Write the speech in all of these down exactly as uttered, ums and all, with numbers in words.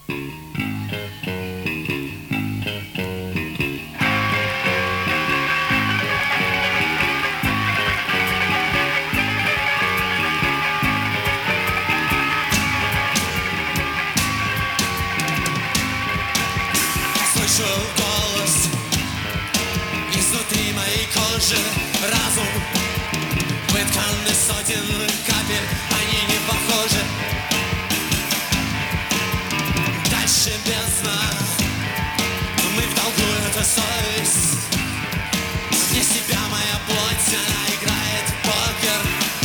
Слышу голос изнутри моей кожи. Разум вытканы сотен капель, они не похожи. Дальше бездна, мы в долгу, это совесть. Вне себя моя плоть, она играет в покер.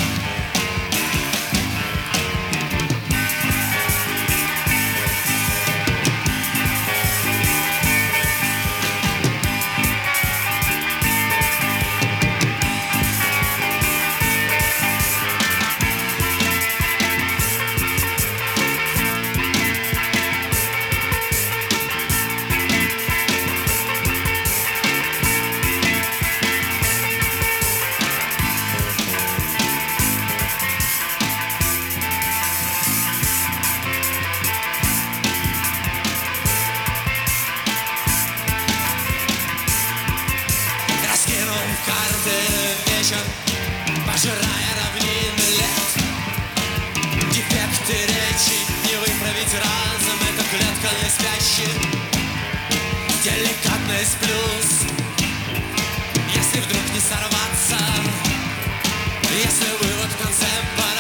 Карты вечер, пожирая равнины лет. Дефекты речи не выправить разом, это клетка не спящих. Деликатность плюс, если вдруг не сорваться, если вывод в конце